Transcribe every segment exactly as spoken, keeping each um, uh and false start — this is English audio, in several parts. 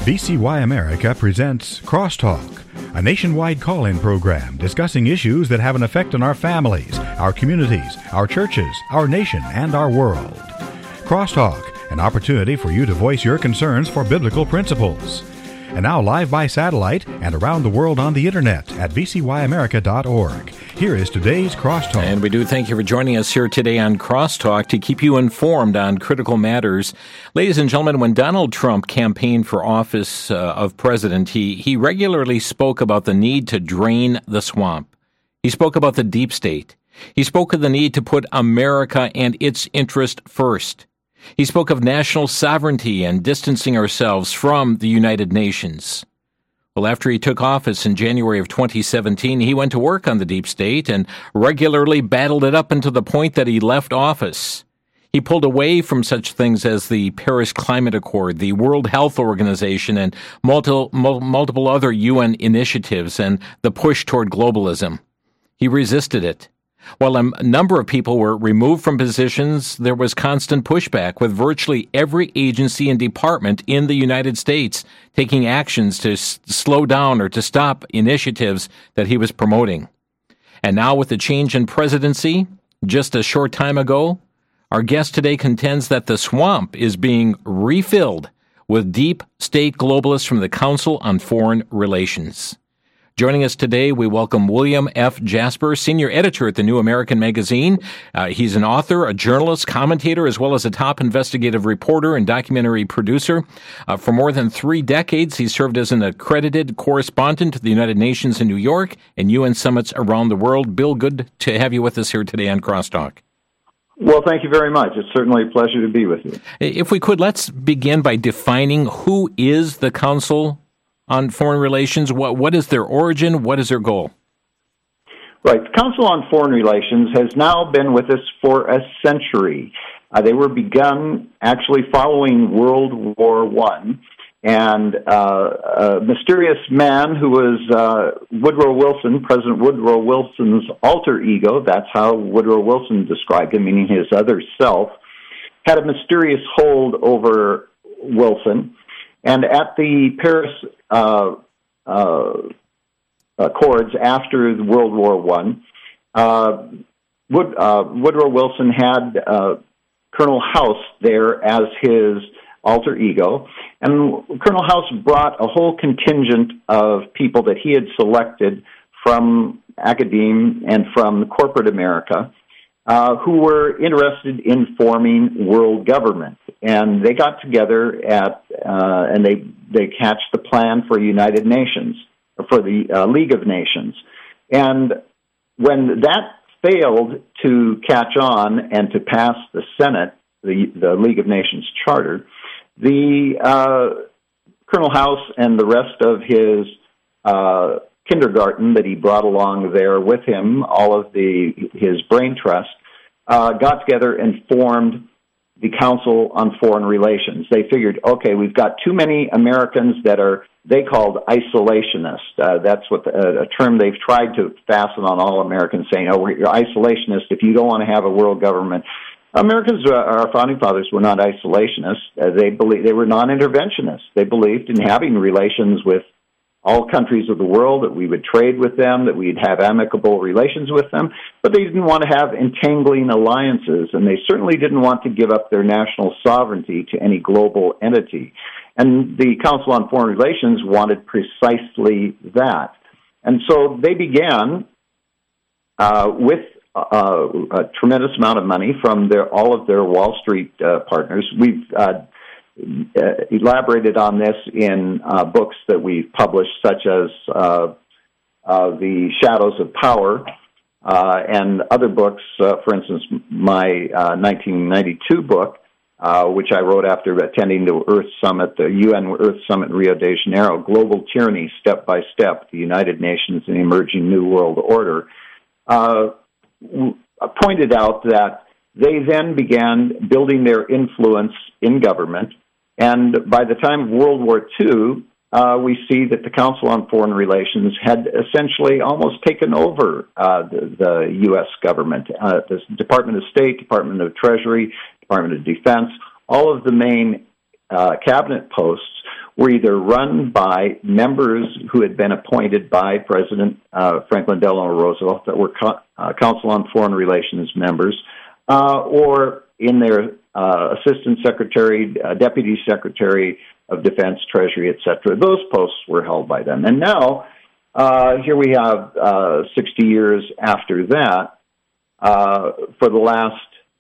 V C Y America presents Crosstalk, a nationwide call-in program discussing issues that have an effect on our families, our communities, our churches, our nation, and our world. Crosstalk, an opportunity for you to voice your concerns for biblical principles. And now live by satellite and around the world on the internet at v c y america dot org. Here is today's Crosstalk. And we do thank you for joining us here today on Crosstalk to keep you informed on critical matters. Ladies and gentlemen, when Donald Trump campaigned for office uh, of president, he, he regularly spoke about the need to drain the swamp. He spoke about the deep state. He spoke of the need to put America and its interest first. He spoke of national sovereignty and distancing ourselves from the United Nations. Well, after he took office in January of twenty seventeen, he went to work on the deep state and regularly battled it up until the point that he left office. He pulled away from such things as the Paris Climate Accord, the World Health Organization, and multiple, multiple other U N initiatives and the push toward globalism. He resisted it. While a number of people were removed from positions, there was constant pushback, with virtually every agency and department in the United States taking actions to s- slow down or to stop initiatives that he was promoting. And now, with the change in presidency just a short time ago, our guest today contends that the swamp is being refilled with deep state globalists from the Council on Foreign Relations. Joining us today, we welcome William F. Jasper, senior editor at the New American Magazine. Uh, he's an author, a journalist, commentator, as well as a top investigative reporter and documentary producer. Uh, for more than three decades, he served as an accredited correspondent to the United Nations in New York and U N summits around the world. Bill, good to have you with us here today on Crosstalk. Well, thank you very much. It's certainly a pleasure to be with you. If we could, let's begin by defining who is the Council on Foreign Relations. What what is their origin? What is their goal? Right. The Council on Foreign Relations has now been with us for a century. Uh, they were begun actually following World War One, and uh, a mysterious man who was uh, Woodrow Wilson, President Woodrow Wilson's alter ego, that's how Woodrow Wilson described him, meaning his other self, had a mysterious hold over Wilson. And at the Paris uh, uh, Accords after World War One, uh, Wood, uh, Woodrow Wilson had uh, Colonel House there as his alter ego, and Colonel House brought a whole contingent of people that he had selected from academia and from corporate America, Uh, who were interested in forming world government. And they got together at, uh, and they, they hatched the plan for United Nations, for the uh, League of Nations. And when that failed to catch on and to pass the Senate, the, the League of Nations Charter, the uh, Colonel House and the rest of his uh, kindergarten that he brought along there with him, all of the his brain trust, uh, got together and formed the Council on Foreign Relations. They figured, okay, we've got too many Americans that are, they called isolationists. Uh, that's what the, uh, a term they've tried to fasten on all Americans, saying, oh, you're isolationist if you don't want to have a world government. Americans, uh, our founding fathers, were not isolationists. Uh, they believe they were non-interventionists. They believed in having relations with all countries of the world, that we would trade with them, that we'd have amicable relations with them, but they didn't want to have entangling alliances, and they certainly didn't want to give up their national sovereignty to any global entity. And the Council on Foreign Relations wanted precisely that. And so they began uh, with uh, a tremendous amount of money from their, all of their Wall Street uh, partners. We've uh, Uh, elaborated on this in uh, books that we've published, such as uh, uh, The Shadows of Power uh, and other books. Uh, for instance, my uh, nineteen ninety-two book, uh, which I wrote after attending the Earth Summit, the U N Earth Summit in Rio de Janeiro, Global Tyranny, Step by Step, the United Nations and the Emerging New World Order, uh, pointed out that they then began building their influence in government. And by the time of World War Two, uh, we see that the Council on Foreign Relations had essentially almost taken over uh, the, the U S government. Uh, the Department of State, Department of Treasury, Department of Defense, all of the main uh, cabinet posts were either run by members who had been appointed by President uh, Franklin Delano Roosevelt, that were co- uh, Council on Foreign Relations members, uh, or in their uh, assistant secretary, uh, deputy secretary of Defense, Treasury, et cetera. Those posts were held by them. And now, uh, here we have uh, sixty years after that, uh, for the last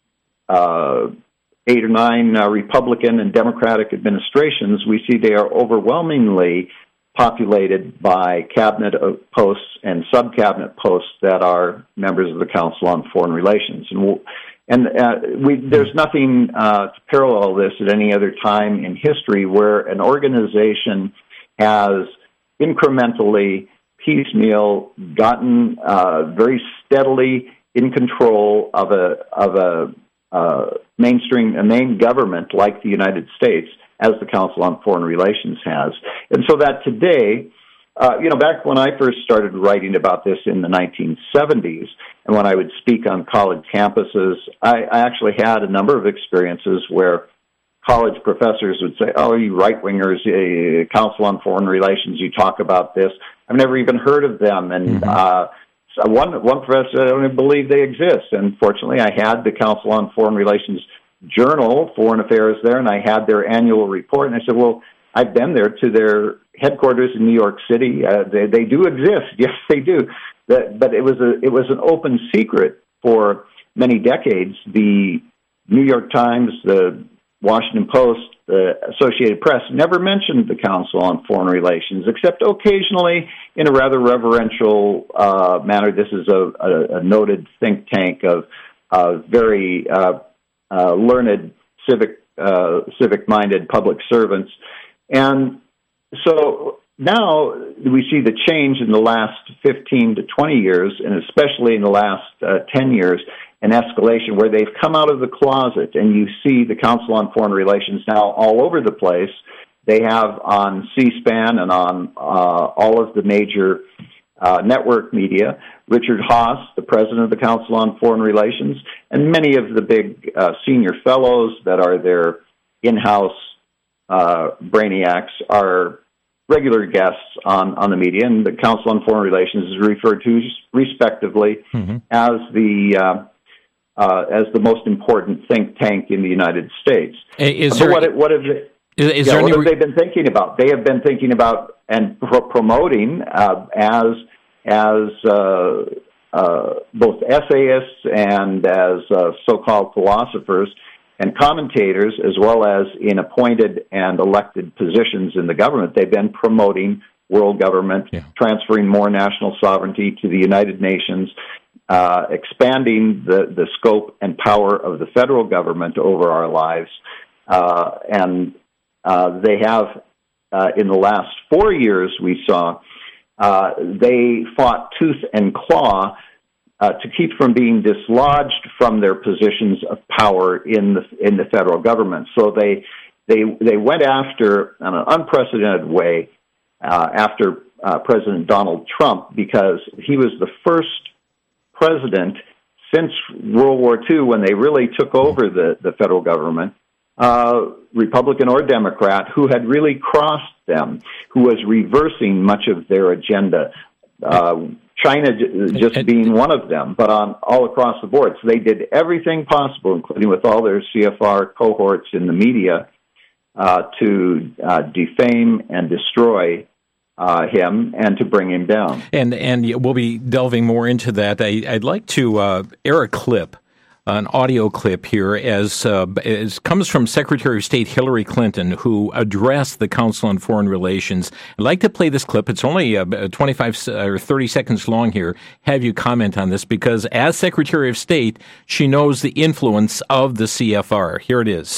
uh, eight or nine uh, Republican and Democratic administrations, we see they are overwhelmingly populated by cabinet posts and sub-cabinet posts that are members of the Council on Foreign Relations. And we'll, And uh, we, there's nothing uh, to parallel this at any other time in history where an organization has incrementally, piecemeal, gotten uh, very steadily in control of a of a uh, mainstream, a main government like the United States, as the Council on Foreign Relations has. And so that today, Uh, you know, back when I first started writing about this in the nineteen seventies, and when I would speak on college campuses, I, I actually had a number of experiences where college professors would say, oh, you right-wingers, uh, Council on Foreign Relations, you talk about this. I've never even heard of them. And mm-hmm. uh, so one, one professor said, I don't even believe they exist. And fortunately, I had the Council on Foreign Relations Journal, Foreign Affairs there, and I had their annual report. And I said, well, I've been there to their headquarters in New York City. Uh, they, they do exist. Yes, they do. But, but it was a it was an open secret for many decades. The New York Times, the Washington Post, the Associated Press never mentioned the Council on Foreign Relations, except occasionally in a rather reverential uh, manner. This is a, a, a noted think tank of uh, very uh, uh, learned, civic uh, civic-minded public servants. And so now we see the change in the last fifteen to twenty years, and especially in the last uh, ten years, an escalation where they've come out of the closet, and you see the Council on Foreign Relations now all over the place. They have on C-SPAN and on uh, all of the major uh, network media, Richard Haass, the president of the Council on Foreign Relations, and many of the big uh, senior fellows that are their in-house Uh, brainiacs are regular guests on, on the media, and the Council on Foreign Relations is referred to respectively mm-hmm. as the uh, uh, as the most important think tank in the United States. Is so there, what, what have they, is, is yeah, there what any have they been thinking about? They have been thinking about and pro- promoting uh, as as uh, uh, both essayists and as uh, so-called philosophers and commentators, as well as in appointed and elected positions in the government. They've been promoting world government, yeah. transferring more national sovereignty to the United Nations, uh, expanding the, the scope and power of the federal government over our lives. Uh, and uh, they have, uh, in the last four years we saw, uh, they fought tooth and claw Uh, to keep from being dislodged from their positions of power in the in the federal government. So they they they went after, in an unprecedented way, uh, after uh, President Donald Trump, because he was the first president since World War Two when they really took over the, the federal government, uh, Republican or Democrat, who had really crossed them, who was reversing much of their agenda. Uh, China just being one of them, but on all across the board. So they did everything possible, including with all their C F R cohorts in the media, uh, to uh, defame and destroy uh, him and to bring him down. And and we'll be delving more into that. I, I'd like to uh, air a clip, an audio clip here, as, uh, as comes from Secretary of State Hillary Clinton, who addressed the Council on Foreign Relations. I'd like to play this clip. It's only uh, twenty-five or thirty seconds long here. Have you comment on this, because as Secretary of State, she knows the influence of the C F R. Here it is.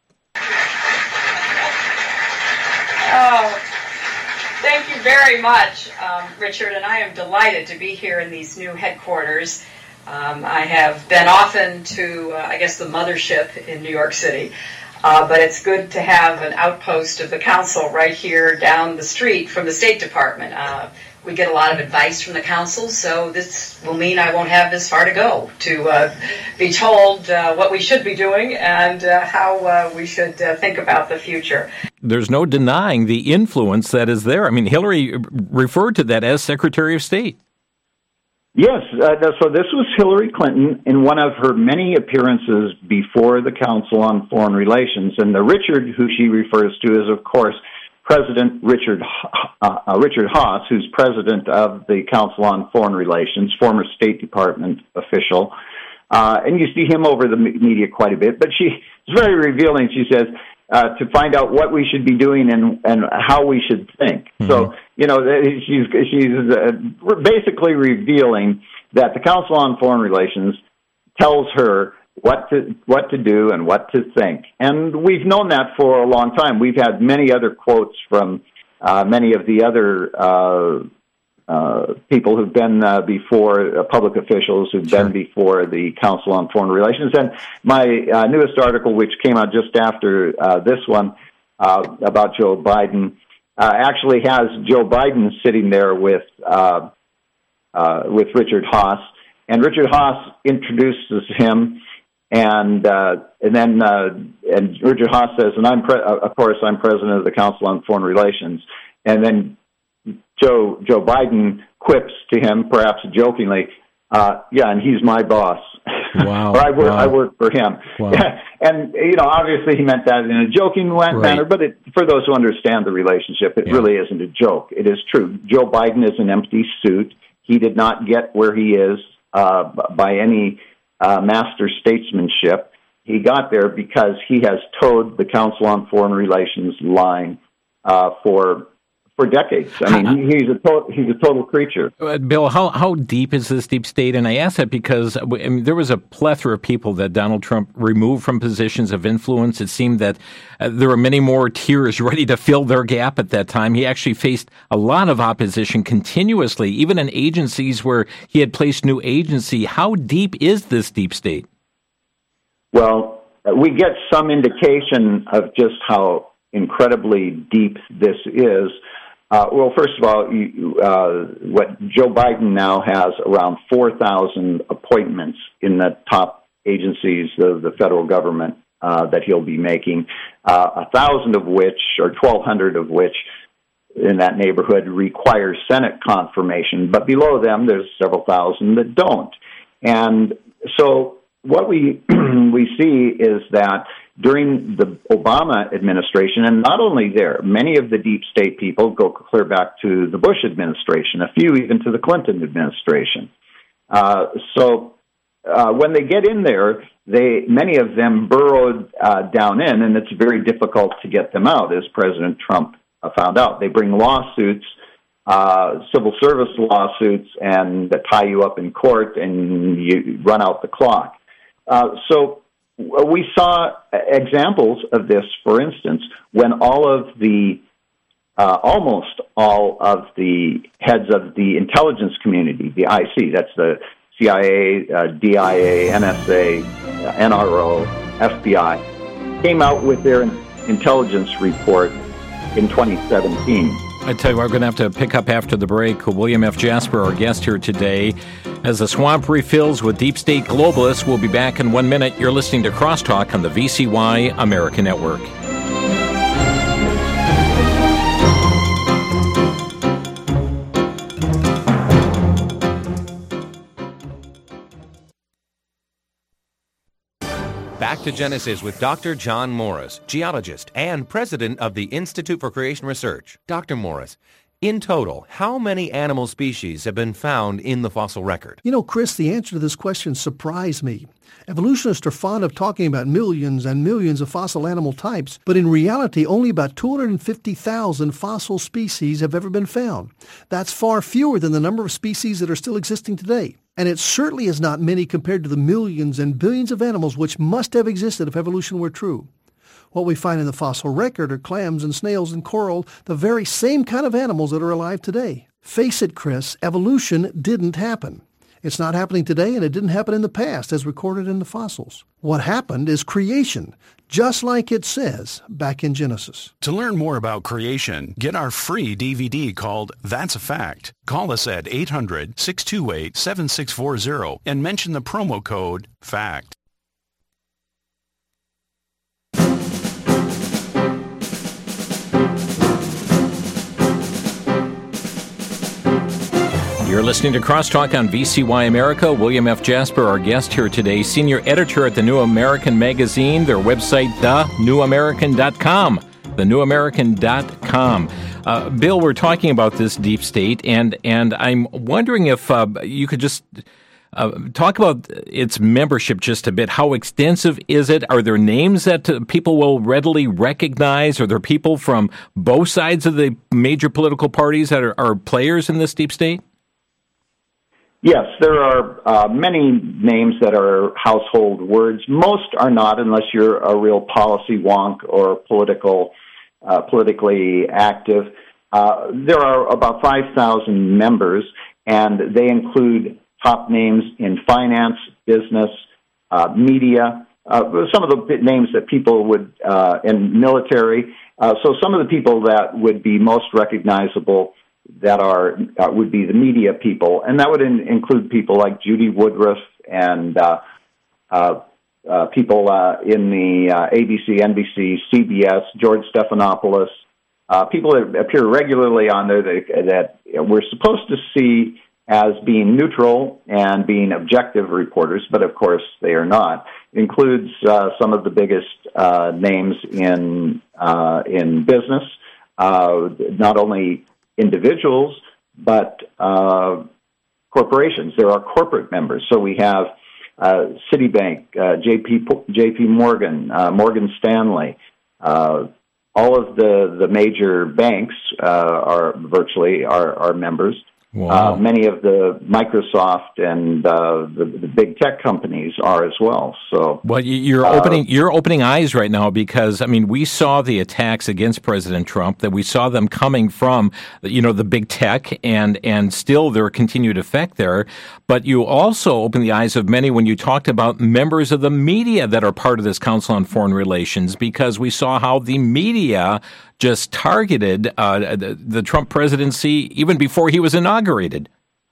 Oh, thank you very much, um, Richard, and I am delighted to be here in these new headquarters. Um, I have been often to, uh, I guess, the mothership in New York City, uh, but it's good to have an outpost of the council right here down the street from the State Department. Uh, we get a lot of advice from the council, so this will mean I won't have this far to go to uh, be told uh, what we should be doing and uh, how uh, we should uh, think about the future. there's no denying the influence that is there. I mean, Hillary referred to that as Secretary of State. Yes, uh, so this was Hillary Clinton in one of her many appearances before the Council on Foreign Relations. And the Richard who she refers to is, of course, President Richard uh, uh, Richard Haass, who's president of the Council on Foreign Relations, former State Department official. Uh, and you see him over the media quite a bit. But she's very revealing. She says, Uh, to find out what we should be doing and, and how we should think. Mm-hmm. So, you know, she's she's uh, basically revealing that the Council on Foreign Relations tells her what to what to do and what to think. And we've known that for a long time. We've had many other quotes from uh, many of the other uh, uh, people who've been uh, before, uh, public officials who've sure. been before the Council on Foreign Relations. And my uh, newest article, which came out just after uh, this one uh, about Joe Biden, uh, actually has Joe Biden sitting there with uh, uh, with Richard Haass. And Richard Haass introduces him, and uh, and then uh, and Richard Haass says, and I'm pre- of course I'm president of the Council on Foreign Relations, and then Joe Joe Biden quips to him, perhaps jokingly, uh, "Yeah, and he's my boss." Wow! or I work wow. I work for him. Wow. And you know, obviously, he meant that in a joking right. manner. But it, for those who understand the relationship, it yeah. really isn't a joke. It is true. Joe Biden is an empty suit. He did not get where he is uh, by any uh, master statesmanship. He got there because he has towed the Council on Foreign Relations line uh, for. For decades. I mean, he's a total, he's a total creature. Uh, Bill, how how deep is this deep state? And I ask that because I mean, there was a plethora of people that Donald Trump removed from positions of influence. It seemed that uh, there were many more tiers ready to fill their gap at that time. He actually faced a lot of opposition continuously, even in agencies where he had placed new agency. How deep is this deep state? Well, we get some indication of just how incredibly deep this is. Uh, well, first of all, you, uh, what Joe Biden now has around four thousand appointments in the top agencies of the federal government uh, that he'll be making, uh, one thousand of which, or twelve hundred of which, in that neighborhood, require Senate confirmation. But below them, there's several thousand that don't. And so what we we see is that during the Obama administration, and not only there, many of the deep state people go clear back to the Bush administration, a few even to the Clinton administration. Uh, so uh, when they get in there, they many of them burrowed uh, down in, and it's very difficult to get them out, as President Trump uh, found out. They bring lawsuits, uh, civil service lawsuits, and tie you up in court, and you run out the clock. Uh, so we saw examples of this, for instance, when all of the, uh, almost all of the heads of the intelligence community, the I C, that's the C I A, uh, D I A, N S A, uh, N R O, F B I, came out with their intelligence report in twenty seventeen. I tell you, we're going to have to pick up after the break. William F. Jasper, our guest here today. As the swamp refills with deep state globalists, we'll be back in one minute. You're listening to Crosstalk on the V C Y America Network. Back to Genesis with Doctor John Morris, geologist and president of the Institute for Creation Research. Doctor Morris, in total, how many animal species have been found in the fossil record? You know, Chris, the answer to this question surprised me. Evolutionists are fond of talking about millions and millions of fossil animal types, but in reality, only about two hundred fifty thousand fossil species have ever been found. That's far fewer than the number of species that are still existing today. And it certainly is not many compared to the millions and billions of animals which must have existed if evolution were true. What we find in the fossil record are clams and snails and coral, the very same kind of animals that are alive today. Face it, Chris, evolution didn't happen. It's not happening today, and it didn't happen in the past, as recorded in the fossils. What happened is creation, just like it says back in Genesis. To learn more about creation, get our free D V D called That's a Fact. Call us at eight hundred, six two eight, seven six four zero and mention the promo code FACT. You're listening to Crosstalk on V C Y America. William F. Jasper, our guest here today, senior editor at the New American Magazine, their website, the new american dot com. the new american dot com. Uh, Bill, we're talking about this deep state, and, and I'm wondering if uh, you could just uh, talk about its membership just a bit. How extensive is it? Are there names that uh, people will readily recognize? Are there people from both sides of the major political parties that are, are players in this deep state? Yes, there are uh, many names that are household words. Most are not, unless you're a real policy wonk or political, uh, politically active. Uh, there are about five thousand members, and they include top names in finance, business, uh, media, uh, some of the names that people would, uh, in military. Uh, so some of the people that would be most recognizable that are uh, would be the media people, and that would in, include people like Judy Woodruff and uh, uh, uh, people uh, in the uh, A B C, N B C, C B S, George Stephanopoulos, uh, people that appear regularly on there that, that we're supposed to see as being neutral and being objective reporters, but of course they are not. It includes uh, some of the biggest uh, names in uh, in business, uh, not only individuals, but uh, corporations. There are corporate members. So we have uh, Citibank, uh, J P J P Morgan, uh, Morgan Stanley. Uh, all of the, the major banks uh, are virtually are, are members. Wow. Uh, many of the Microsoft and uh, the, the big tech companies are as well. So, well, you're uh, opening you're opening eyes right now, because I mean, we saw the attacks against President Trump, that we saw them coming from, you know, the big tech, and and still their continued effect there. But you also opened the eyes of many when you talked about members of the media that are part of this Council on Foreign Relations, because we saw how the media just targeted uh, the, the Trump presidency even before he was inaugurated.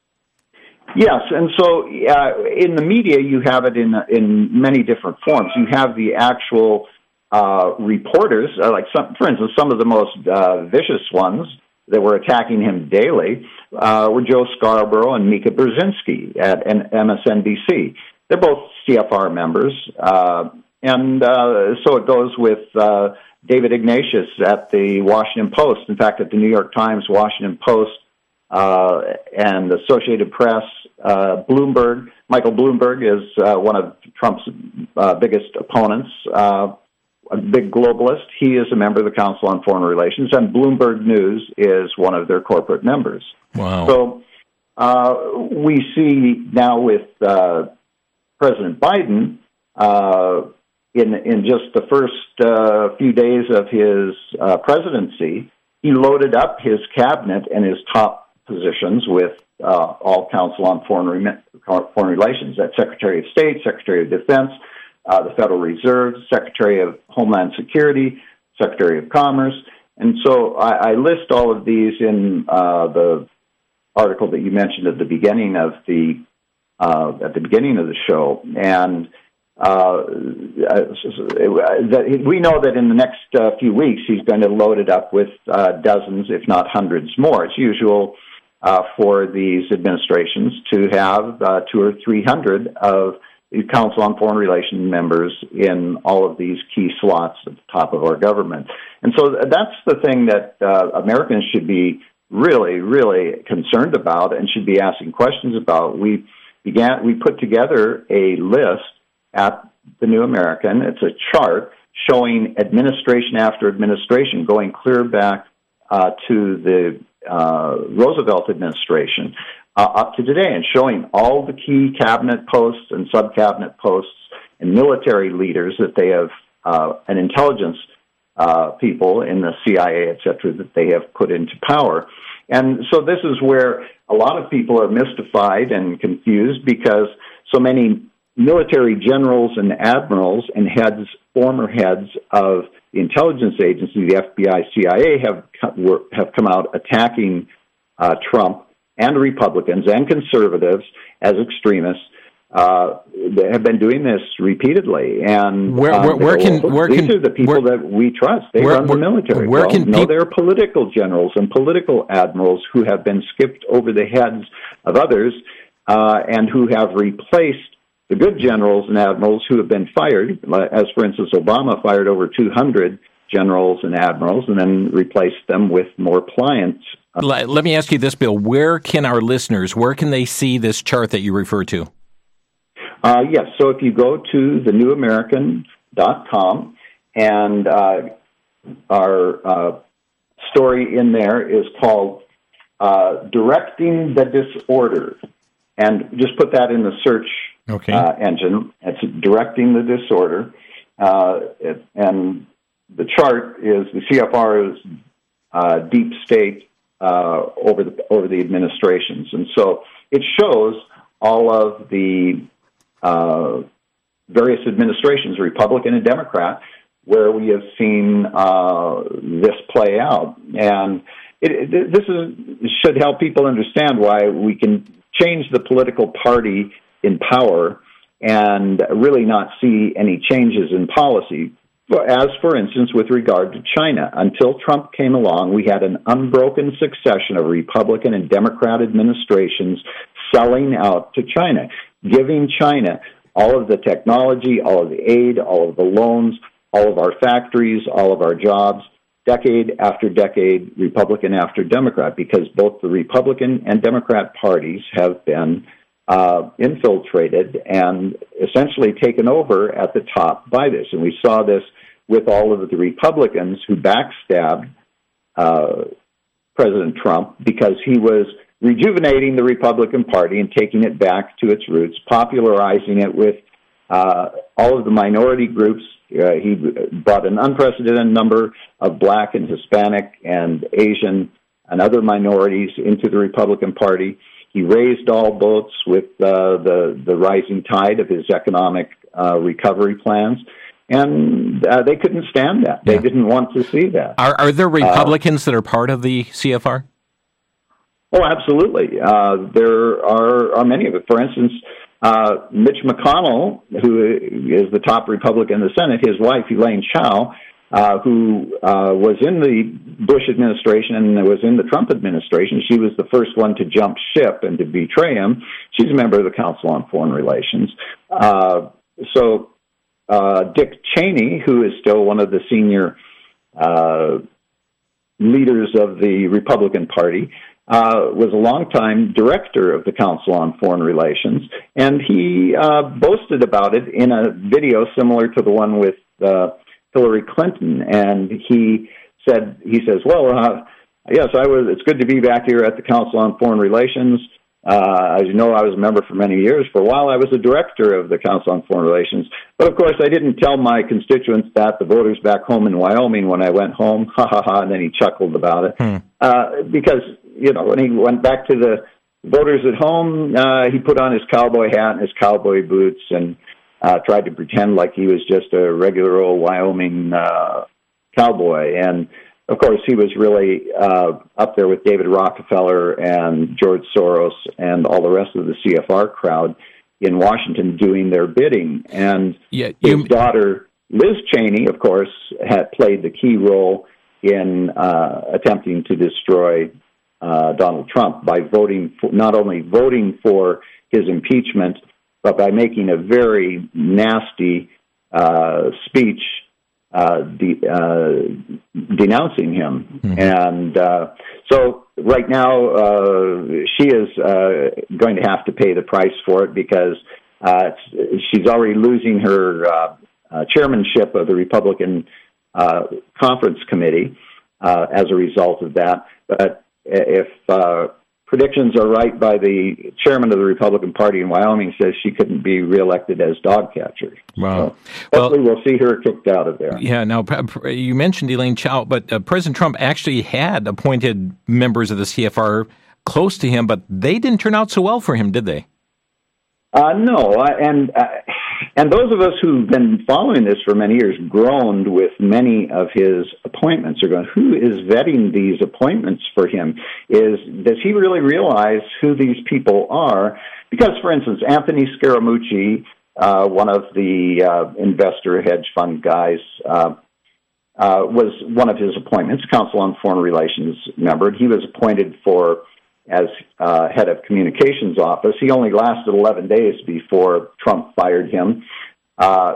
Yes, and so uh, in the media, you have it in in many different forms. You have the actual uh, reporters, uh, like some, for instance, some of the most uh, vicious ones that were attacking him daily uh, were Joe Scarborough and Mika Brzezinski at M S N B C. They're both C F R members, uh, and uh, so it goes with Uh, David Ignatius at the Washington Post. In fact, at the New York Times, Washington Post, uh, and the Associated Press, uh, Bloomberg. Michael Bloomberg is uh, one of Trump's uh, biggest opponents, uh, a big globalist. He is a member of the Council on Foreign Relations, and Bloomberg News is one of their corporate members. Wow. So uh, we see now with uh, President Biden, uh, In, in just the first uh, few days of his uh, presidency, he loaded up his cabinet and his top positions with uh, all Council on Foreign, Re- Foreign Relations. That's Secretary of State, Secretary of Defense, uh, the Federal Reserve, Secretary of Homeland Security, Secretary of Commerce. And so I, I list all of these in uh, the article that you mentioned at the beginning of the uh, at the beginning of the show. And Uh, that we know that in the next uh, few weeks he's going to load it up with uh, dozens, if not hundreds more. It's usual uh, for these administrations to have uh, two or three hundred of the Council on Foreign Relations members in all of these key slots at the top of our government. And so that's the thing that uh, Americans should be really, really concerned about and should be asking questions about. We began, we put together a list at the New American. It's a chart showing administration after administration, going clear back uh, to the uh, Roosevelt administration uh, up to today, and showing all the key cabinet posts and sub-cabinet posts and military leaders that they have, uh, and intelligence uh, people in the C I A, et cetera, that they have put into power. And so this is where a lot of people are mystified and confused, because so many military generals and admirals and heads, former heads of the intelligence agency, the F B I, C I A, have were, have come out attacking uh, Trump and Republicans and conservatives as extremists, uh, they have been doing this repeatedly. And where, where, um, where can well, where these can, are the people where, that we trust. They where, run the military. Where well, can no, peop- there are political generals and political admirals who have been skipped over the heads of others uh, and who have replaced the good generals and admirals who have been fired, as, for instance, Obama fired over two hundred generals and admirals and then replaced them with more pliant. Let me ask you this, Bill. Where can our listeners, where can they see this chart that you refer to? Uh, yes, so if you go to the new american dot com, and uh, our uh, story in there is called uh, Directing the Disorder. And just put that in the search okay. uh, engine. It's Directing the Disorder. Uh, it, and the chart is the C F R's uh, deep state uh, over the over the administrations. And so it shows all of the uh, various administrations, Republican and Democrat, where we have seen uh, this play out. And it, it, this is, should help people understand why we can change the political party in power and really not see any changes in policy. As, for instance, with regard to China. Until Trump came along, we had an unbroken succession of Republican and Democrat administrations selling out to China, giving China all of the technology, all of the aid, all of the loans, all of our factories, all of our jobs, decade after decade, Republican after Democrat, because both the Republican and Democrat parties have been uh, infiltrated and essentially taken over at the top by this. And we saw this with all of the Republicans who backstabbed uh, President Trump because he was rejuvenating the Republican Party and taking it back to its roots, popularizing it with uh, all of the minority groups. Uh, he brought an unprecedented number of Black and Hispanic and Asian and other minorities into the Republican Party. He raised all boats with uh, the, the rising tide of his economic uh, recovery plans. And uh, they couldn't stand that. They yeah. didn't want to see that. Are, are there Republicans uh, that are part of the C F R? Oh, absolutely. Uh, there are, are many of it. For instance, uh, Mitch McConnell, who is the top Republican in the Senate, his wife, Elaine Chao, uh, who uh, was in the Bush administration and was in the Trump administration. She was the first one to jump ship and to betray him. She's a member of the Council on Foreign Relations. Uh, so... Uh, Dick Cheney, who is still one of the senior uh, leaders of the Republican Party, uh, was a longtime director of the Council on Foreign Relations, and he uh, boasted about it in a video similar to the one with uh, Hillary Clinton. And he said, he says, "Well, uh, yes, I was. It's good to be back here at the Council on Foreign Relations. Uh, as you know, I was a member for many years. For a while, I was a director of the Council on Foreign Relations. But, of course, I didn't tell my constituents that, the voters back home in Wyoming, when I went home. Ha, ha, ha." And then he chuckled about it. Hmm. Uh, because, you know, when he went back to the voters at home, uh, he put on his cowboy hat and his cowboy boots and uh, tried to pretend like he was just a regular old Wyoming uh, cowboy. And, of course, he was really uh, up there with David Rockefeller and George Soros and all the rest of the C F R crowd in Washington doing their bidding. And yeah, you... his daughter, Liz Cheney, of course, had played the key role in uh, attempting to destroy uh, Donald Trump by voting for, not only voting for his impeachment, but by making a very nasty uh, speech Uh, de- uh, denouncing him. Mm-hmm. And uh, so right now uh, she is uh, going to have to pay the price for it because uh, she's already losing her uh, uh, chairmanship of the Republican uh, Conference Committee uh, as a result of that. But if uh, predictions are right by the chairman of the Republican Party in Wyoming, says she couldn't be reelected as dog catcher. Wow. So hopefully well, we'll see her kicked out of there. Yeah, now, you mentioned Elaine Chao, but uh, President Trump actually had appointed members of the C F R close to him, but they didn't turn out so well for him, did they? Uh, no, and uh, And those of us who've been following this for many years groaned with many of his appointments. Are going, who is vetting these appointments for him? Is does he really realize who these people are? Because, for instance, Anthony Scaramucci, uh, one of the uh, investor hedge fund guys, uh, uh, was one of his appointments, Council on Foreign Relations member. He was appointed for as uh, head of communications office. He only lasted eleven days before Trump fired him. Uh,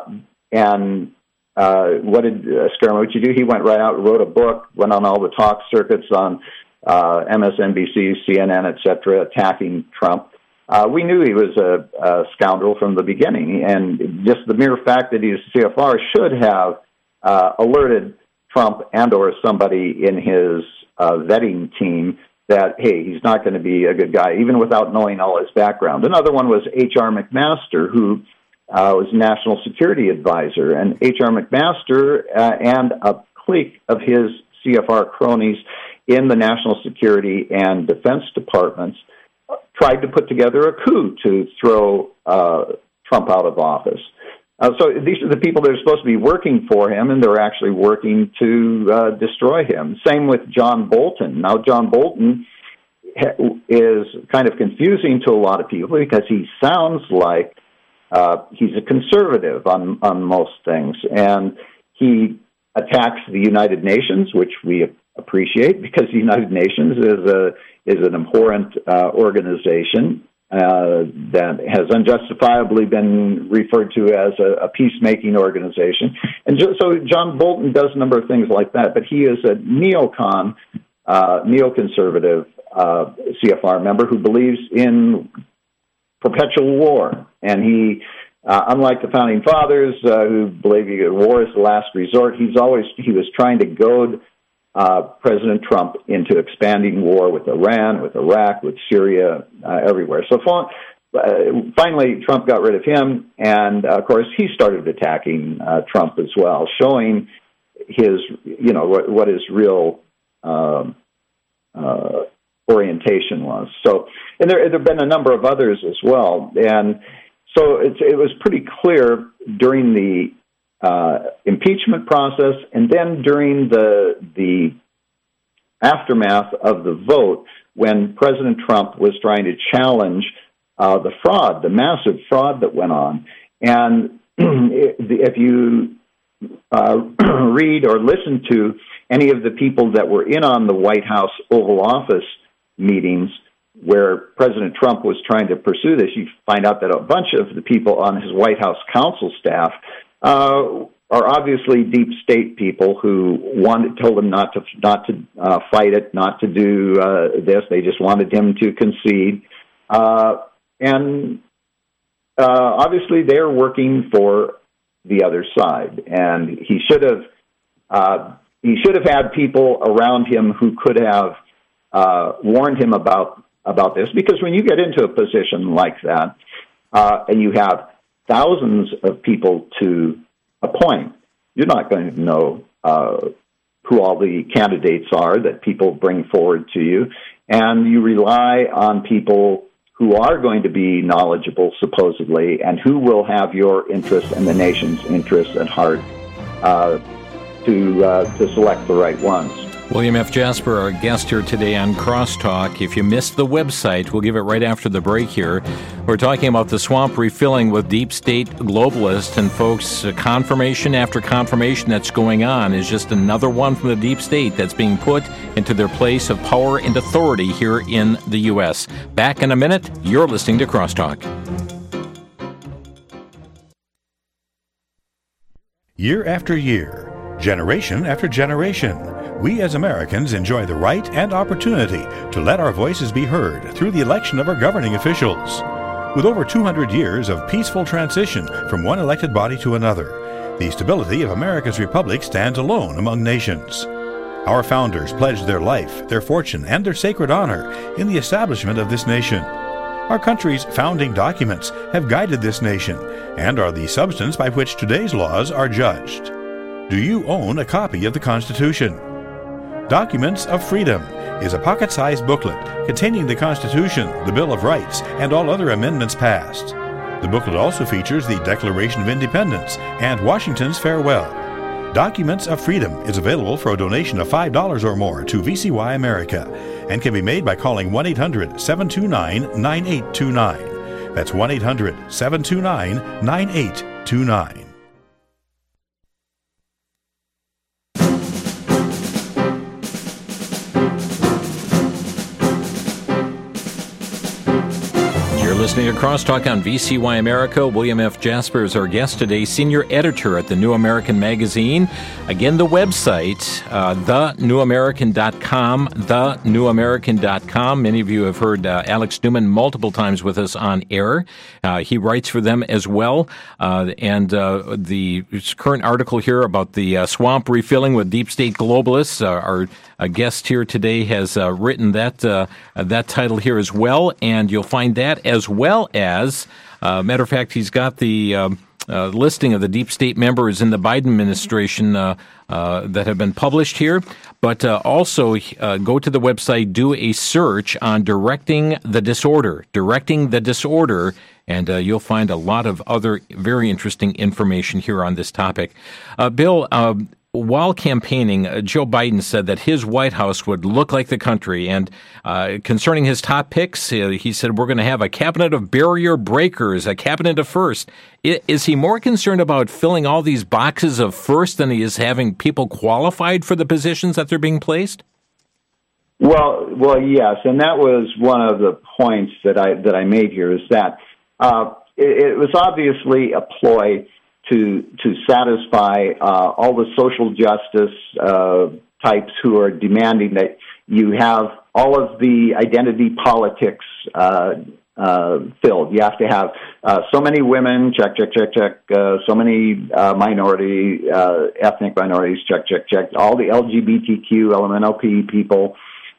and uh, what did uh, Scaramucci do? He went right out, wrote a book, went on all the talk circuits on uh, M S N B C, C N N, et cetera, attacking Trump. Uh, we knew he was a, a scoundrel from the beginning, and just the mere fact that he's C F R should have uh, alerted Trump and or somebody in his uh, vetting team that, hey, he's not going to be a good guy, even without knowing all his background. Another one was H R. McMaster, who uh, was National Security Advisor. And H R. McMaster uh, and a clique of his C F R cronies in the National Security and Defense Departments tried to put together a coup to throw uh, Trump out of office. Uh, so these are the people that are supposed to be working for him, and they're actually working to uh, destroy him. Same with John Bolton. Now, John Bolton ha- is kind of confusing to a lot of people because he sounds like uh, he's a conservative on, on most things, and he attacks the United Nations, which we appreciate because the United Nations is a is an abhorrent uh, organization uh, that has unjustifiably been referred to as a, a peacemaking organization. And just, so John Bolton does a number of things like that, but he is a neocon, uh, neoconservative uh, C F R member who believes in perpetual war. And he, uh, unlike the Founding Fathers uh, who believe war is the last resort, he's always, he was trying to goad Uh, President Trump into expanding war with Iran, with Iraq, with Syria, uh, everywhere. So uh, finally, Trump got rid of him, and uh, of course, he started attacking uh, Trump as well, showing his, you know, what, what his real uh, uh, orientation was. So, and there there have been a number of others as well, and so it's, it was pretty clear during the Uh, impeachment process, and then during the the aftermath of the vote, when President Trump was trying to challenge uh, the fraud, the massive fraud that went on. And if you uh, read or listen to any of the people that were in on the White House Oval Office meetings where President Trump was trying to pursue this, you find out that a bunch of the people on his White House counsel staff Uh, are obviously deep state people who wanted, told him not to not to uh, fight it, not to do uh, this. They just wanted him to concede, uh, and uh, obviously they're working for the other side. And he should have uh, he should have had people around him who could have uh, warned him about about this. Because when you get into a position like that, uh, and you have thousands of people to appoint, you're not going to know uh, who all the candidates are that people bring forward to you, and you rely on people who are going to be knowledgeable, supposedly, and who will have your interest and the nation's interest at heart uh, to uh, to select the right ones. William F. Jasper, our guest here today on Crosstalk. If you missed the website, we'll give it right after the break here. We're talking about the swamp refilling with deep state globalists. And folks, uh, confirmation after confirmation that's going on is just another one from the deep state that's being put into their place of power and authority here in the U S. Back in a minute. You're listening to Crosstalk. Year after year, generation after generation, we as Americans enjoy the right and opportunity to let our voices be heard through the election of our governing officials. With over two hundred years of peaceful transition from one elected body to another, the stability of America's republic stands alone among nations. Our founders pledged their life, their fortune, and their sacred honor in the establishment of this nation. Our country's founding documents have guided this nation and are the substance by which today's laws are judged. Do you own a copy of the Constitution? Documents of Freedom is a pocket-sized booklet containing the Constitution, the Bill of Rights, and all other amendments passed. The booklet also features the Declaration of Independence and Washington's Farewell. Documents of Freedom is available for a donation of five dollars or more to V C Y America and can be made by calling one eight hundred seven two nine nine eight two nine. That's one eight hundred seven two nine nine eight two nine. Listening to Crosstalk on V C Y America. William F. Jasper is our guest today, senior editor at the New American Magazine. Again, the website, uh, the new american dot com, the new american dot com. Many of you have heard uh, Alex Newman multiple times with us on air. Uh, he writes for them as well. Uh, and uh, the current article here about the uh, swamp refilling with deep state globalists, uh, our uh, guest here today has uh, written that, uh, that title here as well, and you'll find that as well as, uh, matter of fact, he's got the uh, uh, listing of the deep state members in the Biden administration uh, uh, that have been published here. But uh, also uh, go to the website, do a search on Directing the Disorder, Directing the Disorder, and uh, you'll find a lot of other very interesting information here on this topic. Uh, Bill, uh, while campaigning, uh, Joe Biden said that his White House would look like the country. And uh, concerning his top picks, uh, he said, we're going to have a cabinet of barrier breakers, a cabinet of first. I, is he more concerned about filling all these boxes of first than he is having people qualified for the positions that they're being placed? Well, well, yes. And that was one of the points that I, that I made here is that uh, it, it was obviously a ploy to to satisfy uh, all the social justice uh, types who are demanding that you have all of the identity politics uh, uh, filled. You have to have uh, so many women, check, check, check, check, uh, so many uh, minority, uh, ethnic minorities, check, check, check, all the L G B T Q, L M N O P people,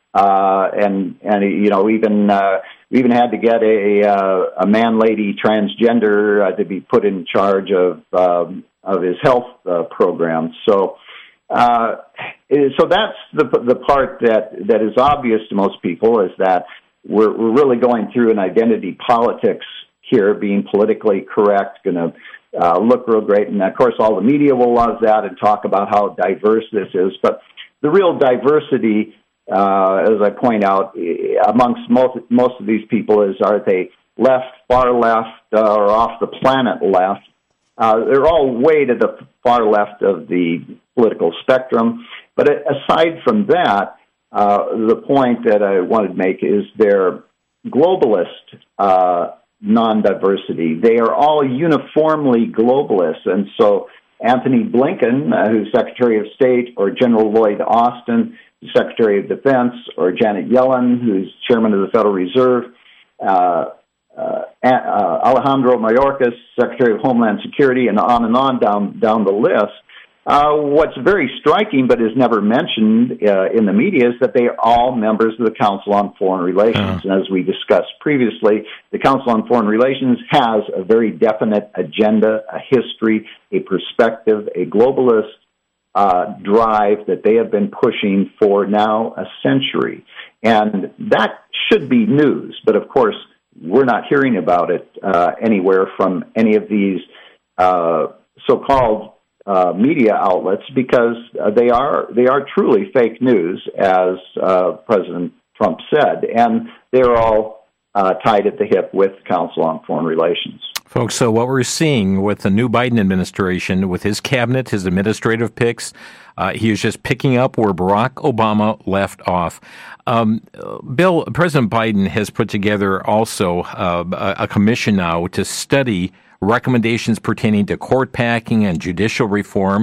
uh, and, and you know, even... Uh, We even had to get a uh, a man-lady transgender uh, to be put in charge of um, of his health uh, program. So, uh, so that's the the part that, that is obvious to most people is that we're we're really going through an identity politics here, being politically correct, going to uh, look real great, and of course all the media will love that and talk about how diverse this is. But the real diversity, Uh, as I point out, amongst most most of these people is, are they left, far left, uh, or off the planet left? Uh, they're all way to the far left of the political spectrum. But aside from that, uh, the point that I wanted to make is their globalist uh, non-diversity. They are all uniformly globalists, and so Anthony Blinken, uh, who's Secretary of State, or General Lloyd Austin, Secretary of Defense, or Janet Yellen, who's Chairman of the Federal Reserve, uh, uh, uh, Alejandro Mayorkas, Secretary of Homeland Security, and on and on down down the list. Uh, what's very striking, but is never mentioned uh, in the media, is that they are all members of the Council on Foreign Relations. Uh-huh. And as we discussed previously, the Council on Foreign Relations has a very definite agenda, a history, a perspective, a globalist Uh, drive that they have been pushing for now a century. And that should be news, but of course, we're not hearing about it uh, anywhere from any of these uh, so-called uh, media outlets because uh, they are they are truly fake news, as uh, President Trump said, and they're all uh, tied at the hip with the Council on Foreign Relations. Folks, so what we're seeing with the new Biden administration, with his cabinet, his administrative picks, uh, he is just picking up where Barack Obama left off. Um, Bill, President Biden has put together also uh, a commission now to study recommendations pertaining to court packing and judicial reform.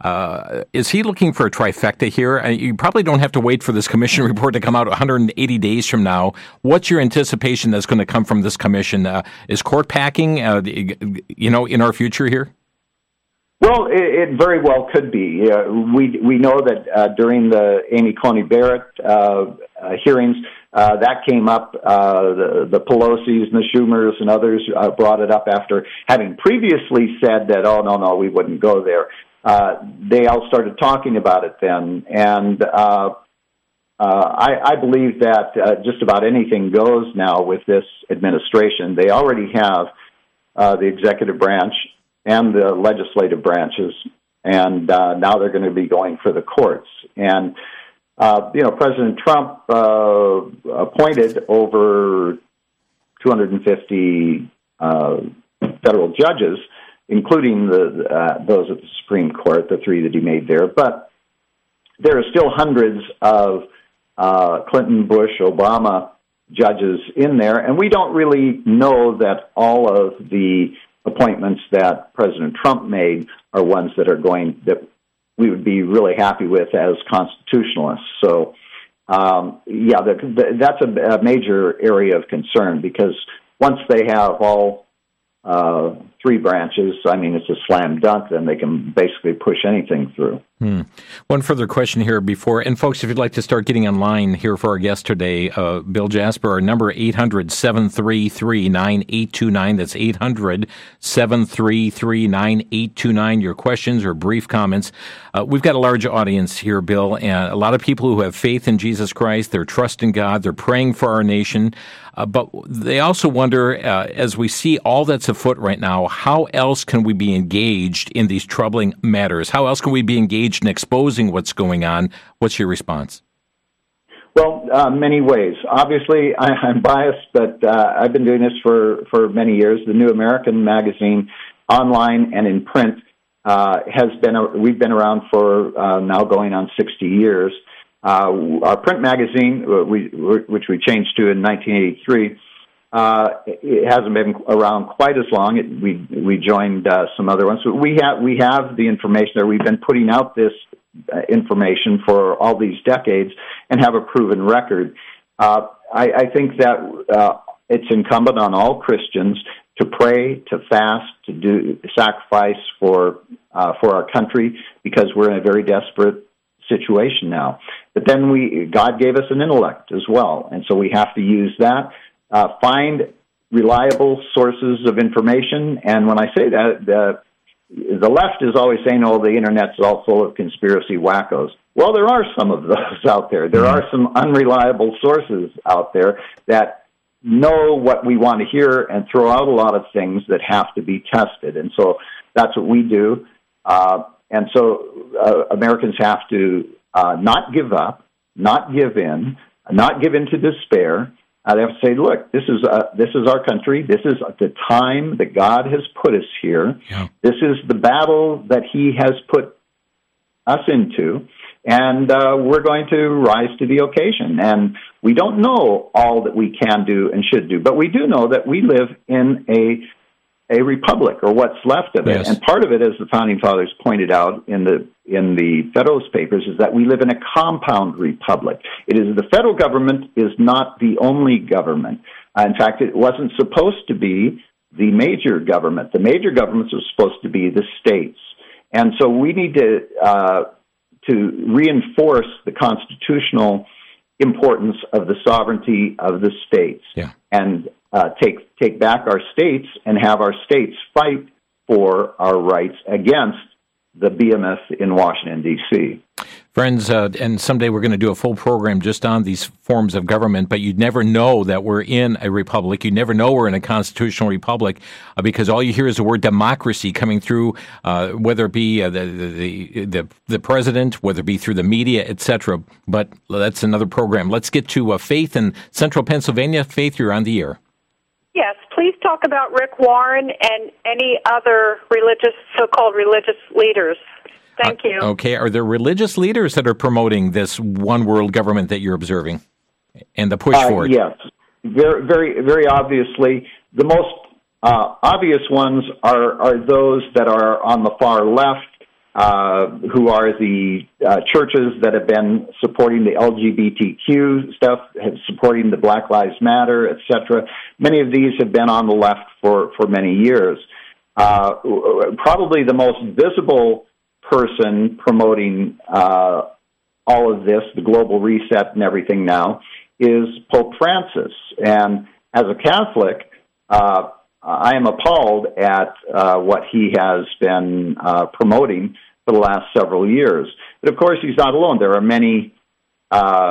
Uh, is he looking for a trifecta here? You probably don't have to wait for this commission report to come out one hundred eighty days from now. What's your anticipation that's going to come from this commission? Uh, is court packing, uh, you know, in our future here? Well, it, it very well could be. Uh, we we know that uh, during the Amy Coney Barrett uh, uh, hearings, uh, that came up. Uh, the, the Pelosi's and the Schumers and others uh, brought it up after having previously said that, oh, no, no, we wouldn't go there. Uh, they all started talking about it then. And uh, uh, I, I believe that uh, just about anything goes now with this administration. They already have uh, the executive branch and the legislative branches, and uh, now they're going to be going for the courts. And, uh, you know, President Trump uh, appointed over two hundred fifty uh, federal judges, including the uh, those at the Supreme Court, the three that he made there. But there are still hundreds of uh, Clinton, Bush, Obama judges in there, and we don't really know that all of the appointments that President Trump made are ones that are going that we would be really happy with as constitutionalists. So, um, yeah, the, the, that's a, a major area of concern, because once they have all uh, three branches, I mean, it's a slam dunk, then they can basically push anything through. Hmm. One further question here before, and folks, if you'd like to start getting online here for our guest today, uh, Bill Jasper, our number eight hundred, seven three three, nine eight two nine. That's eight hundred, seven three three, nine eight two nine. Your questions or brief comments. Uh, we've got a large audience here, Bill, and a lot of people who have faith in Jesus Christ. They're trusting God. They're praying for our nation. Uh, but they also wonder, uh, as we see all that's afoot right now, how else can we be engaged in these troubling matters? How else can we be engaged in exposing what's going on? What's your response? Well, uh, many ways. Obviously, I, I'm biased, but uh, I've been doing this for, for many years. The New American magazine, online and in print, uh, has been. A, we've been around for uh, now going on sixty years. Uh, our print magazine, we, which we changed to in nineteen eighty-three, uh, it hasn't been around quite as long. It, we we joined uh, some other ones. So we have we have the information there. We've been putting out this uh, information for all these decades and have a proven record. Uh, I, I think that uh, it's incumbent on all Christians to pray, to fast, to do sacrifice for uh, for our country, because we're in a very desperate situation now. But then we, God gave us an intellect as well, and so we have to use that. Uh, find reliable sources of information, and when I say that, the, the left is always saying, "Oh, the internet's all full of conspiracy wackos." Well, there are some of those out there. There are some unreliable sources out there that know what we want to hear and throw out a lot of things that have to be tested, and so that's what we do. Uh, And so uh, Americans have to uh, not give up, not give in, not give in to despair. Uh, they have to say, look, this is uh, this is our country. This is the time that God has put us here. Yeah. This is the battle that He has put us into, and uh, we're going to rise to the occasion. And we don't know all that we can do and should do, but we do know that we live in a a republic, or what's left of it. Yes. And part of it, as the Founding Fathers pointed out in the in the Federalist Papers, is that we live in a compound republic. It is the federal government is not the only government. Uh, in fact, it wasn't supposed to be the major government. The major governments are supposed to be the states. And so we need to uh, to reinforce the constitutional importance of the sovereignty of the states. Yeah. And Uh, take take back our states and have our states fight for our rights against the B M S in Washington, D C Friends, uh, and someday we're going to do a full program just on these forms of government, but you'd never know that we're in a republic. You'd never know we're in a constitutional republic uh, because all you hear is the word democracy coming through, uh, whether it be uh, the, the, the, the president, whether it be through the media, et cetera. But that's another program. Let's get to uh, Faith in Central Pennsylvania. Faith, you're on the air. Yes, please talk about Rick Warren and any other religious, so-called religious leaders. Thank you. Uh, okay, are there religious leaders that are promoting this one world government that you're observing and the push uh, for it? Yes, very, very, very obviously. The most uh, obvious ones are, are those that are on the far left, uh, who are the uh, churches that have been supporting the L G B T Q stuff, have supporting the Black Lives Matter, et cetera. Many of these have been on the left for, for many years. Uh, probably the most visible person promoting uh, all of this, the global reset and everything now, is Pope Francis. And as a Catholic, uh, I am appalled at uh, what he has been uh, promoting for the last several years. But of course, he's not alone. There are many uh,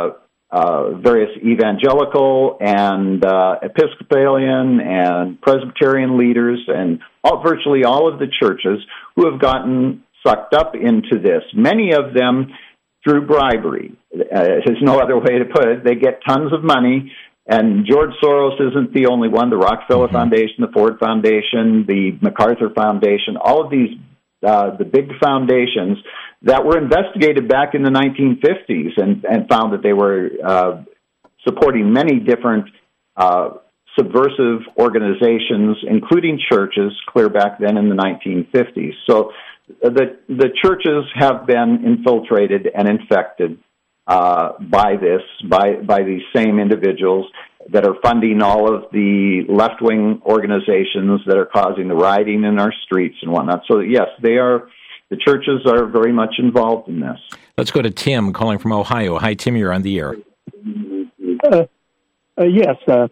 uh, various evangelical and uh, Episcopalian and Presbyterian leaders and all, virtually all of the churches who have gotten sucked up into this. Many of them through bribery. Uh, there's no other way to put it. They get tons of money, and George Soros isn't the only one. The Rockefeller mm-hmm. Foundation, the Ford Foundation, the MacArthur Foundation, all of these, uh, the big foundations that were investigated back in the nineteen fifties and, and found that they were uh, supporting many different uh, subversive organizations, including churches, clear back then in the nineteen fifties. So the the churches have been infiltrated and infected uh, by this, by by these same individuals that are funding all of the left-wing organizations that are causing the rioting in our streets and whatnot. So yes, they are. The churches are very much involved in this. Let's go to Tim calling from Ohio. Hi, Tim, you're on the air. Uh, uh, yes, uh,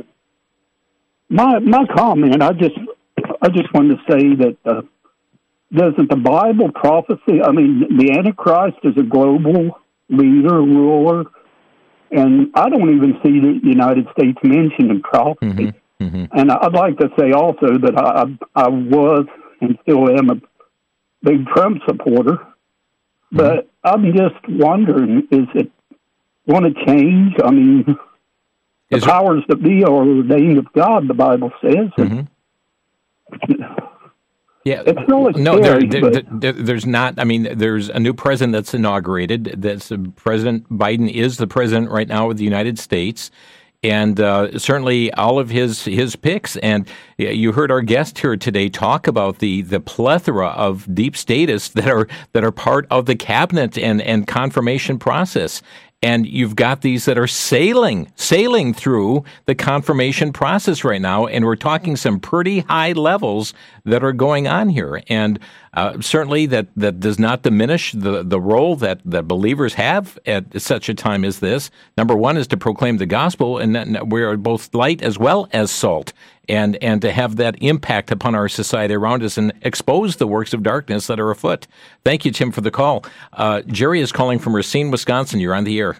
my my comment. I just I just wanted to say that uh, doesn't the Bible prophecy? I mean, the Antichrist is a global leader, ruler, and I don't even see the United States mentioned in prophecy. Mm-hmm, mm-hmm. And I'd like to say also that I I was and still am a big Trump supporter, but mm-hmm. I'm just wondering, is it going to change? I mean, the is powers it? that be are ordained of God, the Bible says. Mm-hmm. Yeah, it's really no, scary, there, there, there, there's not. I mean, there's a new president that's inaugurated. That's uh, President Biden is the president right now of the United States. And uh, certainly all of his his picks. And you heard our guest here today talk about the, the plethora of deep statists that are that are part of the cabinet and, and confirmation process. And you've got these that are sailing, sailing through the confirmation process right now. And we're talking some pretty high levels that are going on here. And uh, certainly that, that does not diminish the, the role that, that believers have at such a time as this. Number one is to proclaim the gospel, and we are both light as well as salt. And and to have that impact upon our society around us and expose the works of darkness that are afoot. Thank you, Tim, for the call. Uh, Jerry is calling from Racine, Wisconsin. You're on the air.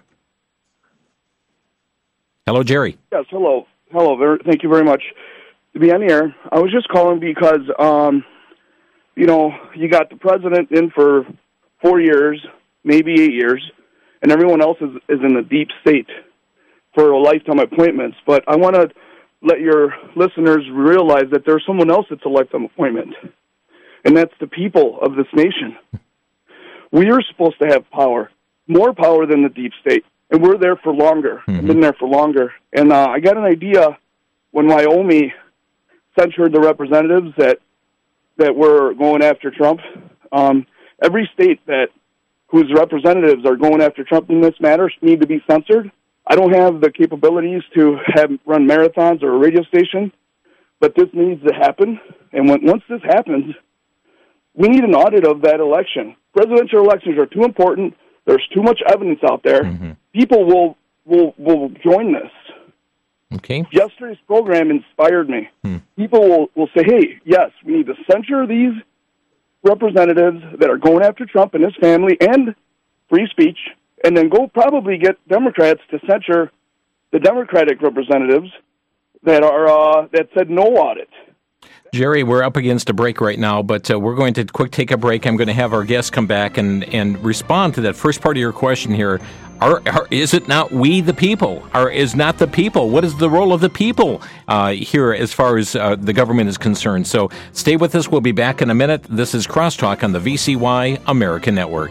Hello, Jerry. Yes, hello. Hello, very, thank you very much to be on the air. I was just calling because, um, you know, you got the president in for four years, maybe eight years, and everyone else is, is in the deep state for a lifetime appointments. But I want to let your listeners realize that there's someone else that's a lifetime appointment, and that's the people of this nation. We are supposed to have power, more power than the deep state, and we're there for longer. Mm-hmm. I've been there for longer. And uh, I got an idea when Wyoming censured the representatives that that were going after Trump. Um, every state that whose representatives are going after Trump in this matter need to be censored. I don't have the capabilities to have run marathons or a radio station, but this needs to happen. And when, once this happens, we need an audit of that election. Presidential elections are too important. There's too much evidence out there. Mm-hmm. People will, will will join this. Okay. Yesterday's program inspired me. Hmm. People will, will say, hey, yes, we need to censure these representatives that are going after Trump and his family and free speech, and then go probably get Democrats to censure the Democratic representatives that are uh, that said no audit. Jerry, we're up against a break right now, but uh, we're going to quick take a break. I'm going to have our guests come back and, and respond to that first part of your question here. Are, are, is it not we the people? Or is not the people? What is the role of the people uh, here as far as uh, the government is concerned? So stay with us. We'll be back in a minute. This is Crosstalk on the V C Y American Network.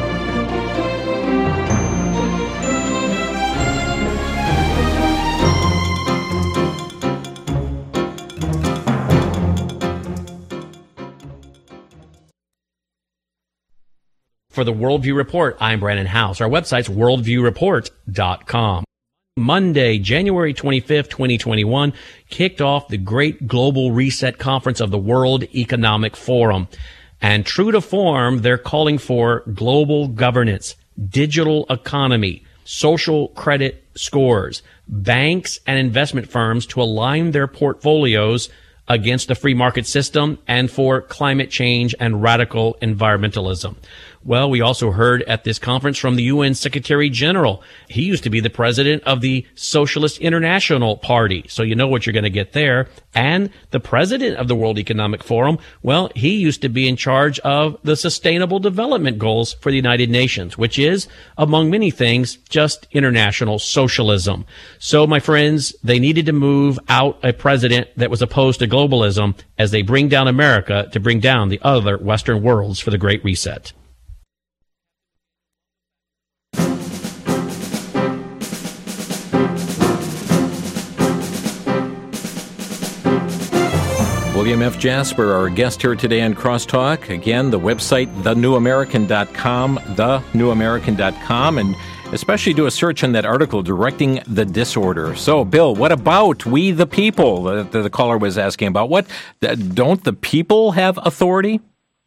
For the Worldview Report, I'm Brandon House. Our website's worldview report dot com. Monday, January twenty-fifth, twenty twenty-one, kicked off the Great Global Reset Conference of the World Economic Forum. And true to form, they're calling for global governance, digital economy, social credit scores, banks and investment firms to align their portfolios against the free market system and for climate change and radical environmentalism. Well, we also heard at this conference from the U N Secretary General. He used to be the president of the Socialist International Party, so you know what you're going to get there. And the president of the World Economic Forum, well, he used to be in charge of the Sustainable Development Goals for the United Nations, which is, among many things, just international socialism. So, my friends, they needed to move out a president that was opposed to globalism as they bring down America to bring down the other Western worlds for the Great Reset. William F. Jasper, our guest here today on Crosstalk. Again, the website, the new american dot com, the new american dot com, and especially do a search on that article, Directing the Disorder. So, Bill, what about we the people that the caller was asking about? What, don't the people have authority?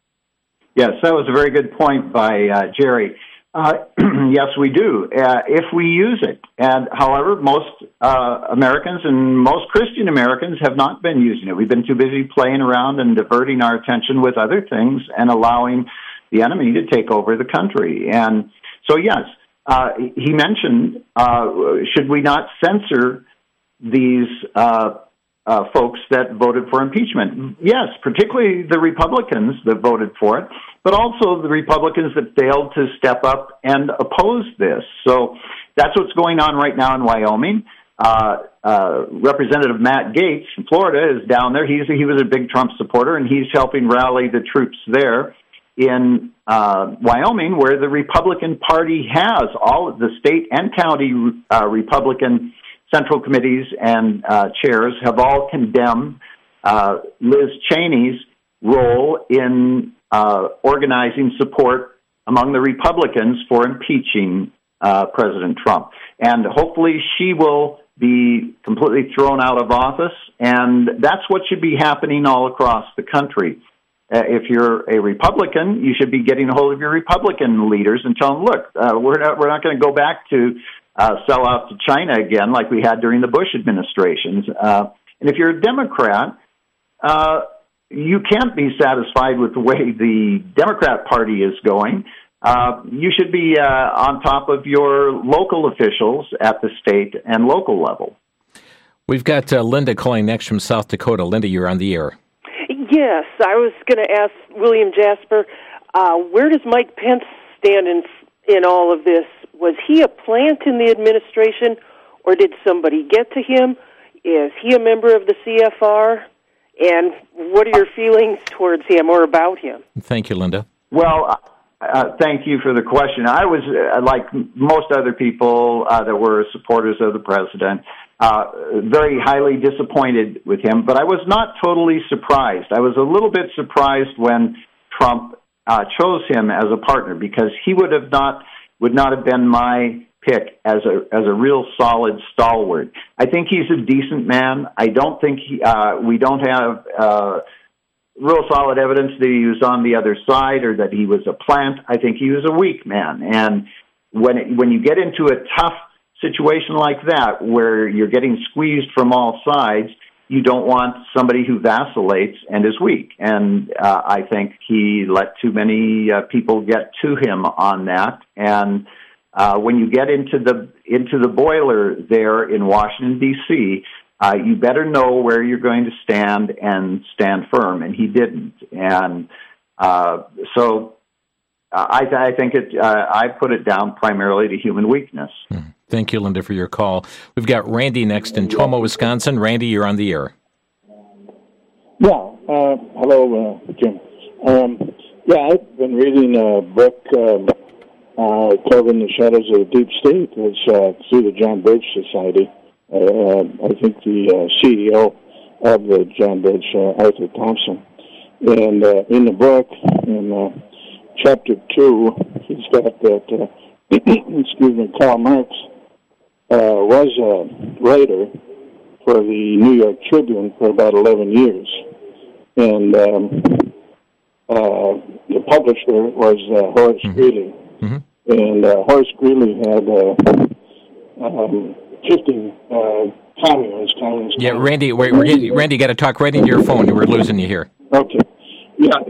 Yes, that was a very good point by uh, Jerry. Uh, yes, we do, uh, if we use it. And however, most uh, Americans and most Christian Americans have not been using it. We've been too busy playing around and diverting our attention with other things and allowing the enemy to take over the country. And so, yes, uh, he mentioned, uh, should we not censor these uh, uh, folks that voted for impeachment? Yes, particularly the Republicans that voted for it, but also the Republicans that failed to step up and oppose this. So that's what's going on right now in Wyoming. Uh, uh, Representative Matt Gaetz from Florida is down there. He's he was a big Trump supporter, and he's helping rally the troops there in uh, Wyoming, where the Republican Party has all of the state and county uh, Republican central committees and uh, chairs have all condemned uh, Liz Cheney's role in Uh, organizing support among the Republicans for impeaching uh, President Trump. And hopefully she will be completely thrown out of office, and that's what should be happening all across the country. Uh, if you're a Republican, you should be getting a hold of your Republican leaders and tell them, look, uh, we're not, we're not going to go back to uh, sell out to China again like we had during the Bush administrations. Uh, and if you're a Democrat, uh, you can't be satisfied with the way the Democrat Party is going. Uh, you should be uh, on top of your local officials at the state and local level. We've got uh, Linda calling next from South Dakota. Linda, you're on the air. Yes, I was going to ask William Jasper, uh, where does Mike Pence stand in in all of this? Was he a plant in the administration, or did somebody get to him? Is he a member of the C F R? And what are your feelings towards him or about him? Thank you, Linda. Well, uh, thank you for the question. I was, uh, like most other people uh, that were supporters of the president, uh, very highly disappointed with him, but I was not totally surprised. I was a little bit surprised when Trump uh, chose him as a partner, because he would have not would not have been my pick as a as a real solid stalwart. I think he's a decent man. I don't think he, uh, we don't have uh, real solid evidence that he was on the other side or that he was a plant. I think he was a weak man. And when it, when you get into a tough situation like that, where you're getting squeezed from all sides, you don't want somebody who vacillates and is weak. And uh, I think he let too many uh, people get to him on that. And Uh, when you get into the into the boiler there in Washington, D C, uh, you better know where you're going to stand and stand firm, and he didn't. And uh, so uh, I, I think it. Uh, I put it down primarily to human weakness. Hmm. Thank you, Linda, for your call. We've got Randy next in Toma, Wisconsin. Randy, you're on the air. Yeah. Uh, hello, uh, Jim. Um, yeah, I've been reading a book. Um, Uh, Covering the Shadows of the Deep State. It's uh, through the John Birch Society. Uh, I think the uh, C E O of the John Birch, uh, Arthur Thompson. And uh, in the book, in uh, chapter two, he's got that, uh, excuse me, Karl Marx uh, was a writer for the New York Tribune for about eleven years. And um, uh, the publisher was uh, Horace mm-hmm. Greeley. Mm-hmm. And uh, Horace Greeley had uh, um, fifty uh, communists. Yeah, Randy, we're, we're getting, Randy, you got to talk right into your phone. We're losing you here. Okay. Yeah,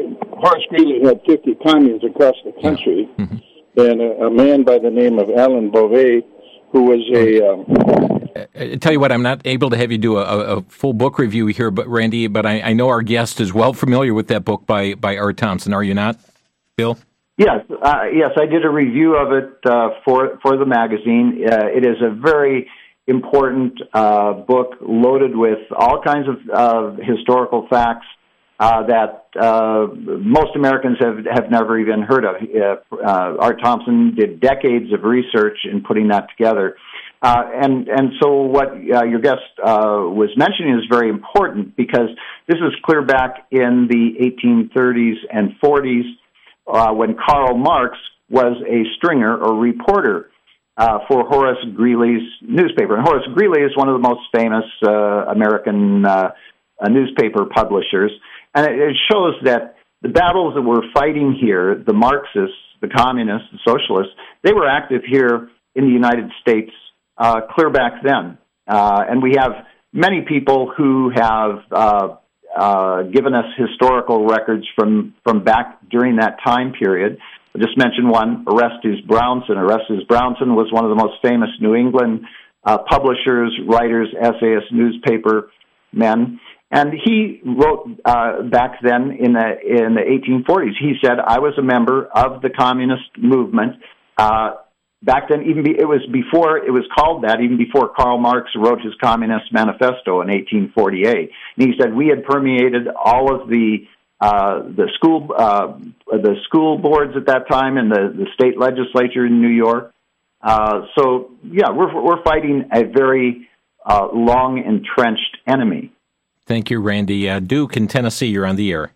Horace Greeley had fifty communes across the country, yeah. mm-hmm. and a, a man by the name of Alan Beauvais, who was a... Um, I tell you what, I'm not able to have you do a, a full book review here, but Randy, but I, I know our guest is well familiar with that book by, by Art Thompson. Are you not, Bill? Yes, uh, yes, I did a review of it uh, for for the magazine. Uh, it is a very important uh, book loaded with all kinds of uh, historical facts uh, that uh, most Americans have, have never even heard of. Uh, uh, Art Thompson did decades of research in putting that together. Uh, and, and so what uh, your guest uh, was mentioning is very important because this is clear back in the eighteen thirties and forties uh, when Karl Marx was a stringer or reporter uh, for Horace Greeley's newspaper. And Horace Greeley is one of the most famous uh, American uh, uh, newspaper publishers. And it, it shows that the battles that we're fighting here, the Marxists, the communists, the socialists, they were active here in the United States uh, clear back then. Uh, and we have many people who have uh, uh, given us historical records from, from back during that time period. I'll just mention one, Orestes Brownson. Orestes Brownson was one of the most famous New England uh, publishers, writers, essayists, newspaper men. And he wrote uh, back then in the in the eighteen forties. He said, "I was a member of the communist movement." Uh, back then, even be, it was before it was called that. Even before Karl Marx wrote his Communist Manifesto in eighteen forty-eight. And he said we had permeated all of the uh, the school uh, the school boards at that time and the, the state legislature in New York. Uh, so yeah, we're we're fighting a very uh, long entrenched enemy. Thank you, Randy. Uh, Duke in Tennessee, you're on the air.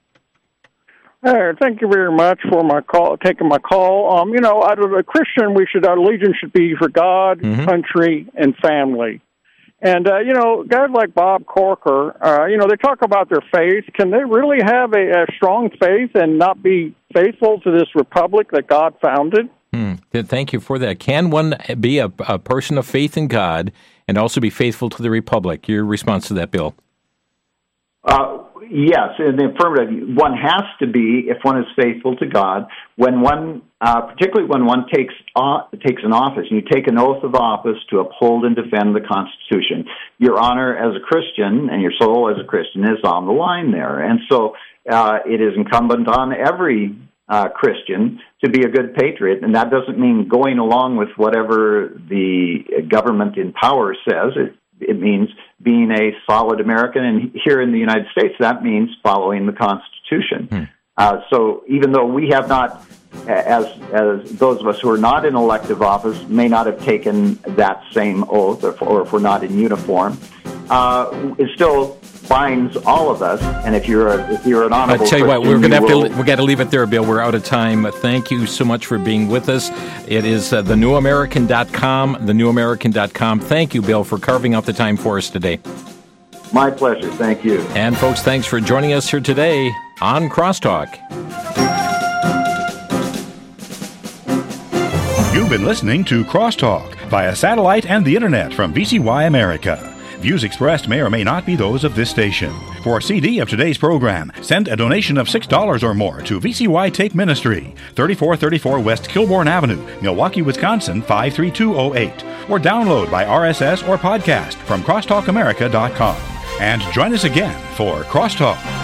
Hey, thank you very much for my call, taking my call. Um, you know, out of a Christian, we should our allegiance should be for God, mm-hmm. country, and family. And uh, you know, guys like Bob Corker, uh, you know, they talk about their faith. Can they really have a, a strong faith and not be faithful to this republic that God founded? Hmm. Thank you for that. Can one be a, a person of faith in God and also be faithful to the republic? Your response to that, Bill? Uh, yes, in the affirmative, one has to be if one is faithful to God. When one, uh, particularly when one takes uh, takes an office, and you take an oath of office to uphold and defend the Constitution. Your honor as a Christian and your soul as a Christian is on the line there, and so uh, it is incumbent on every uh, Christian to be a good patriot, and that doesn't mean going along with whatever the government in power says. It, It means being a solid American, and here in the United States, that means following the Constitution. Hmm. Uh, so even though we have not, as as those of us who are not in elective office, may not have taken that same oath, or, or if we're not in uniform, uh, it still binds all of us. And if you're a, if you're an honorable, I tell you Christian, what, we're going to have will... to we got to leave it there, Bill. We're out of time. Thank you so much for being with us. It is uh, the new american dot com, the new american dot com. Thank you, Bill, for carving out the time for us today. My pleasure. Thank you. And folks, thanks for joining us here today on Crosstalk. You've been listening to Crosstalk via satellite and the internet from V C Y America. Views expressed may or may not be those of this station. For a C D of today's program, send a donation of six dollars or more to V C Y Tape Ministry, thirty-four thirty-four West Kilbourne Avenue, Milwaukee, Wisconsin, five three two oh eight. Or download by R S S or podcast from crosstalk america dot com. And join us again for Crosstalk.